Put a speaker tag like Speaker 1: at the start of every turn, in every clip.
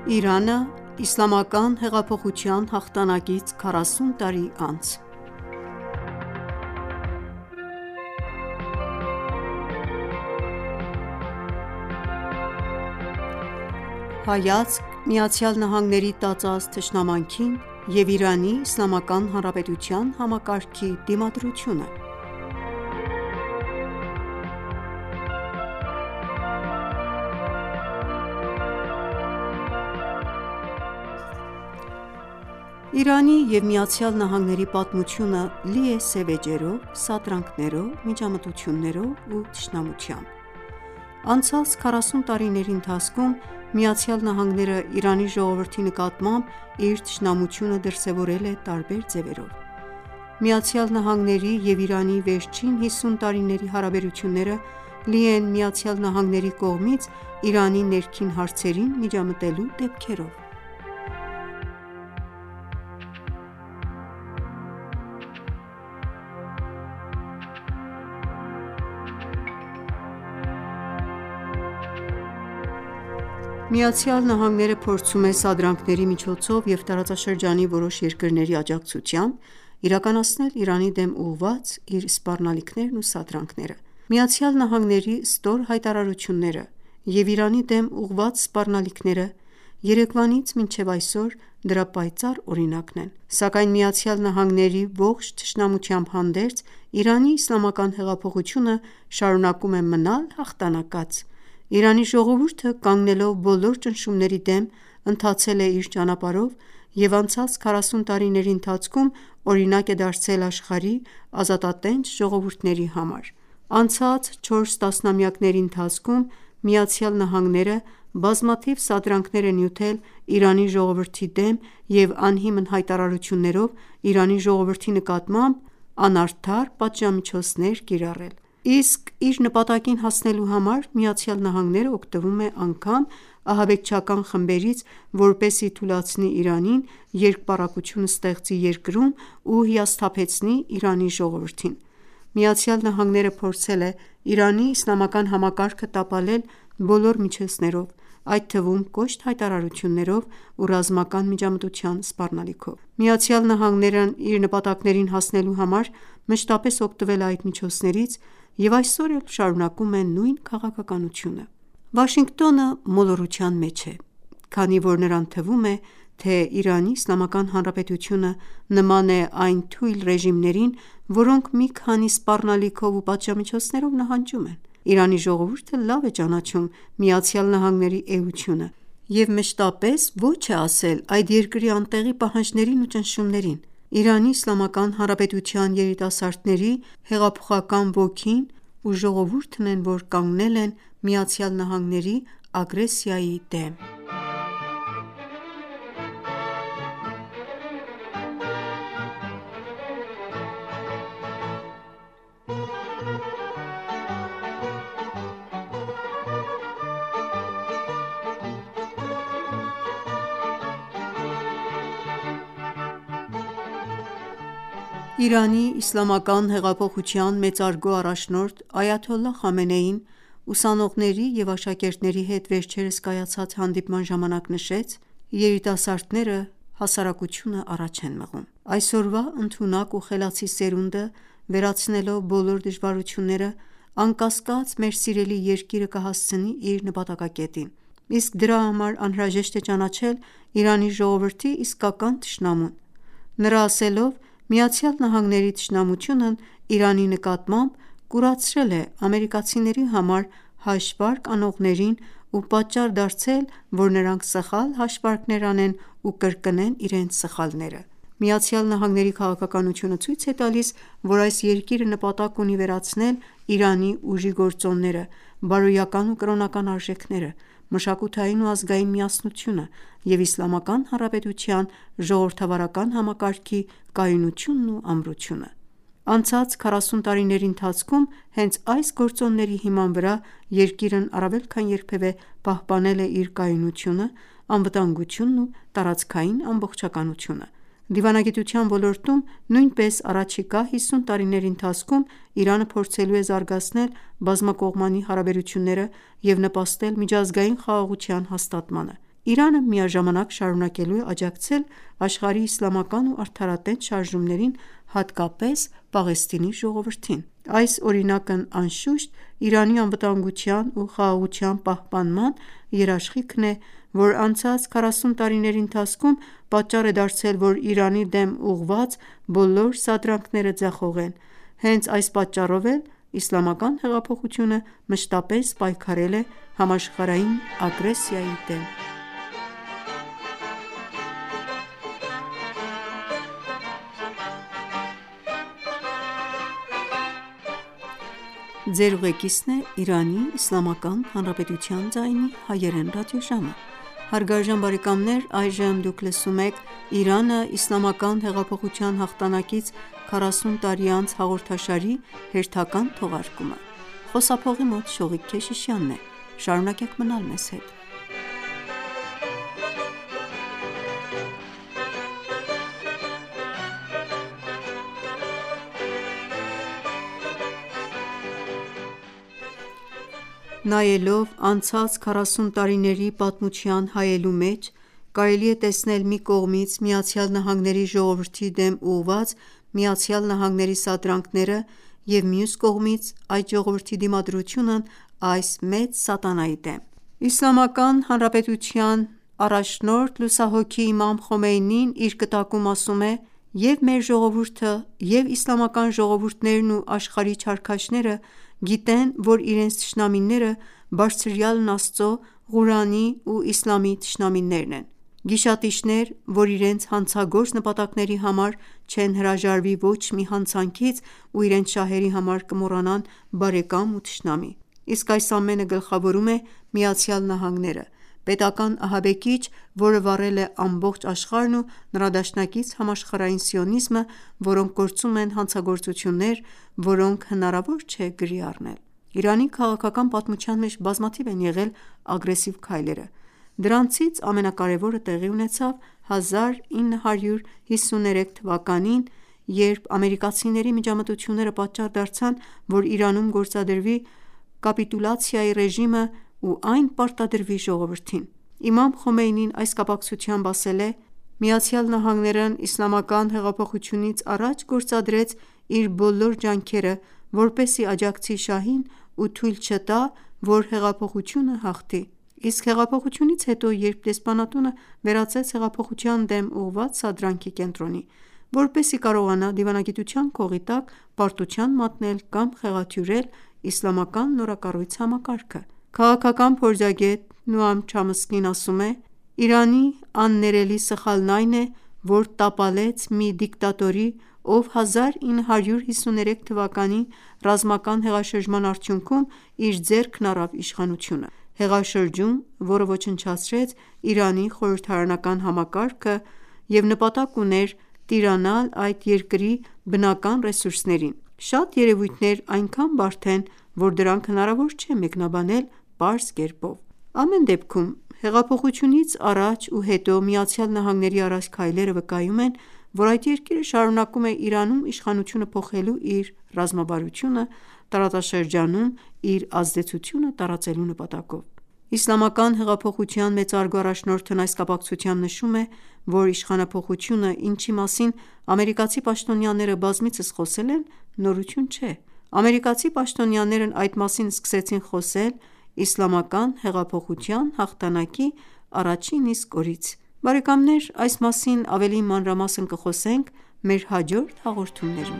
Speaker 1: Իրանը իսլամական հեղափոխության հաղթանակից 40 տարի անց Հայացք ԱՄՆ-ի տածած թշնամանքին և Իրանի Իսլամական Հանրապետության համակարգի դիմադրությունը։ Իրանի և ԱՄՆ-ի պատմությունը լի է սև էջերով, սադրանքներով, միջամտություններով ու թշնամությամբ։ Անցած 40 տարիների ընթացքում ԱՄՆ-ն Իրանի ժողովրդի նկատմամբ իր թշնամությունը դրսևորել է տարբեր ձևերով։ ԱՄՆ-ի և Իրանի վերջին 50 տարիների հարաբերությունները լի են ԱՄՆ-ի կողմից Իրանի ներքին հարցերին միջամտելու դեպքերով։ ԱՄՆ-ն փորձում է սադրանքների միջոցով և տարածաշրջանի որոշ երկրների աջակցությամբ իրականացնել Իրանի դեմ ուղղված իր սպառնալիքներն ու սադրանքները։ ԱՄՆ-ի ստոր հայտարարությունները և Իրանի դեմ ուղղված սպառնալիքները երեկվանից մինչև այսօր դրա պայծառ օրինակն են։ Սակայն ԱՄՆ-ի ողջ թշնամությամբ հանդերձ, Իրանի իսլամական հեղափոխությունը շարունակում է մնալ հաղթանակած։ Իրանի ժողովուրդը կանգնելով բոլոր ճնշումների դեմ, ընթացել է իր ճանապարհով և անցած 40 տարիների ընթացքում օրինակ է դարձել աշխարհի ազատատենչ ժողովուրդների համար։ Անցած 4 տասնամյակների ընթացքում ԱՄՆ-ն բազմաթիվ սադրանքներ է նյութել Իրանի ժողովրդի դեմ և անհիմն հայտարարություններով Իրանի ժողովրդի նկատմամբ անարդար պատժամիջոցներ կիրառել։ Իսկ իր նպատակին հասնելու համար ԱՄՆ-ն օգտվում է անգամ ահաբեկչական խմբերից, որպեսզի թուլացնի Իրանին, երկպառակություն ստեղծի երկրում ու հիասթափեցնի Իրանի ժողովրդին։ ԱՄՆ-ն փորձել է Իրանի իսլամական համակարգը տապալել բոլոր միջոցներով, այդ թվում կոշտ հայտարարություններով ու ռազմական միջամտության սպառնալիքով։ ԱՄՆ-ն իր նպատակներին հասնելու համար մշտապես օգտվել է այդ միջոցներից և այսօր էլ շարունակում է նույն քաղաքականությունը։ Վաշինգտոնը մոլորության մեջ է, քանի որ նրան թվում է, թե Իրանի Իսլամական Հանրապետությունը նման է այն թույլ ռեժիմներին, որոնք մի քանի սպառնալիքով ու պատժամիջոցներով նահանջում են։ Իրանի ժողովուրդը լավ է ճանաչում ԱՄՆ-ի էությունը և մշտապես ոչ է ասել այդ երկրի անտեղի պահանջներին ու ճնշումներին։ Իրանի Իսլամական Հանրապետության երիտասարդների հեղափոխական ոգին ու ժողովուրդն են, որ կանգնել են ԱՄՆ-ի ագրեսիայի դեմ։ Իրանի իսլամական հեղափոխության մեծարգո առաջնորդ այաթոլլահ Խամենեին ուսանողների և աշակերտների հետ վերջերս կայացած հանդիպման ժամանակ նշեց. «Երիտասարդները հասարակությունը առաջ են մղում։ Այսօրվա ընդունակ ու խելացի սերունդը, վերացնելով բոլոր դժվարությունները, անկասկած մեր սիրելի երկիրը կհասցնի իր նպատակակետին։ Իսկ դրա համար անհրաժեշտ է ճանաչել Իրանի ժողովրդի իսկական թշնամուն»։ Նրա ասելով, ԱՄՆ-ի թշնամությունն Իրանի նկատմամբ կուրացրել է ամերիկացիների համար հաշվարկ անողներին ու պատճառ դարձել, որ նրանք սխալ հաշվարկներ անեն ու կրկնեն իրենց սխալները։ ԱՄՆ-ի քաղաքականությունը ցույց է տալիս, որ այս երկիրը նպատակ ունի վերացնել Իրանի ուժի գործոնները, բարոյական ու կրոնական արժեքները, մշակութային ու ազգային միասնությունը և Իսլամական Հանրապետության ժողովրդավարական համակարգի կայունությունն ու ամրությունը։ Անցած 40 տարիների ընթացքում հենց այս գործոնների հիման վրա երկիրն առավել քան երբևէ պահպանել է իր կայունությունը, անվտանգությունն ու տարածքային ամբողջականությունը։ Դիվանագիտության ոլորտում նույնպես առաջիկա 50 տարիների ընթացքում Իրանը փորձելու է զարգացնել բազմակողմանի հարաբերությունները և նպաստել միջազգային խաղաղության հաստատմանը։ Իրանը միաժամանակ շարունակելու է աջակցել աշխարհի իսլամական ու արդարատենչ շարժումներին, հատկապես Պաղեստինի ժողովրդին։ Այս օրինակն անշուշտ Իրանի անվտանգության ու խաղաղության պահպանման երաշխիքն է, որ անցած 40 տարիների ընթացքում պատճառ է դարձել, որ Իրանի դեմ ուղղված բոլոր սադրանքները ձախողեն։ Հենց այս պատճառով էլ իսլամական հեղափոխությունը մշտապես պայքարել է համաշխարհային ագրեսիայի դեմ։ Նայելով անցած 40 տարիների պատմության հայելու մեջ, կարելի է տեսնել մի կողմից ԱՄՆ-ի ժողովրդի դեմ ուղղված ԱՄՆ-ի սադրանքները և մյուս կողմից այդ ժողովրդի դիմադրությունն այս մեծ սատանայի դեմ։ Իսլամական Հանրապետության առաջնորդ լուսահոգի Իմամ Խոմեյնին իր կտակում ասում է. «Եվ մեր ժողովուրդը, և իսլամական ժողովուրդներն ու աշխարհի չարքաշները գիտեն, որ իրենց թշնամիները Բարձրյալն Աստծո, Ղուրանի ու իսլամի թշնամիներն են: Գիշատիչներ, որ իրենց հանցագործ նպատակների համար չեն հրաժարվի ոչ մի հանցանքից ու իրենց շահերի համար կմոռանան բարեկամ ու թշնամի: Իսկ այս ամենը գլխավորում է ԱՄՆ-ը, պետական ահաբեկիչ, որը վառել է ամբողջ աշխարհն ու նրա դաշնակից համաշխարհային սիոնիզմը, որոնք գործում են հանցագործություններ, որոնք հնարավոր չէ գրի առնել: Իրանի քաղաքական պատմության մեջ բազմաթիվ են եղել ագրեսիվ քայլերը: Դրանցից ամենակարևորը տեղի ունեցավ 1953 թվականին, երբ ամերիկացիների միջամտությունները պատճառ դարձան, որ Իրանում գործադրվի կապիտուլյացիայի ռեժիմը ու այն պարտադրվի ժողովրդին: Իմամ Խոմեյնին այս կապակցությամբ ասել է. «ԱՄՆ-ն իսլամական հեղափոխությունից առաջ գործադրեց իր բոլոր ջանքերը, որպեսզի աջակցի շահին ու թույլ չտա, որ հեղափոխությունը հաղթի: Իսկ հեղափոխությունից հետո, երբ դեսպանատունը վերածվեց հեղափոխության դեմ ուղղված սադրանքի կենտրոնի, որպեսզի կարողանա դիվանագիտության քողի տակ պարտության մատնել կամ խեղաթյուրել իսլամական նորակառույց համակարգը»: Քաղաքական փորձագետ Նոամ Չամսկին ասում է. «Իրանի աններելի սխալն այն է, որ տապալեց մի դիկտատորի, ով 1953 թվականի ռազմական հեղաշրջման արդյունքում իր ձեռքն առավ իշխանությունը: Հեղաշրջում, որը ոչնչացրեց Իրանի խորհրդարանական համակարգը և նպատակ ուներ տիրանալ այդ երկրի բնական ռեսուրսներին: Շատ երևույթներ այնքան բարդ են, որ դրանք հնարավոր չէ մեկնաբանել պարզ կերպով: Ամեն դեպքում, հեղափոխությունից առաջ ու հետո ԱՄՆ-ի արած քայլերը վկայում են, որ այդ երկիրը շարունակում է Իրանում իշխանությունը փոխելու իր ռազմավարությունը, տարածաշրջանում իր ազդեցությունը տարածելու նպատակով: Իսլամական հեղափոխության մեծարգո առաջնորդն այս կապակցությամբ նշում է, որ իշխանափոխությունը, ինչի մասին ամերիկացի պաշտոնյաները բազմիցս խոսել են, նորություն չէ: Ամերիկացի պաշտոնյաներն այդ մասին սկսեցին խոսել իսլամական հեղափոխության հաղթանակի առաջին իսկ օրից: Այս մասին ավելի մանրամասն կխոսենք մեր հաջորդ հաղորդումներում: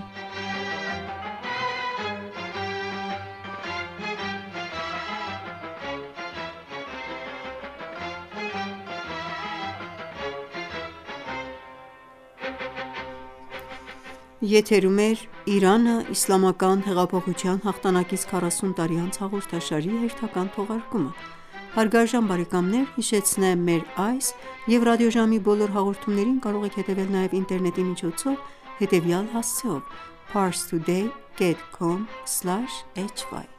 Speaker 1: parstoday.com/hy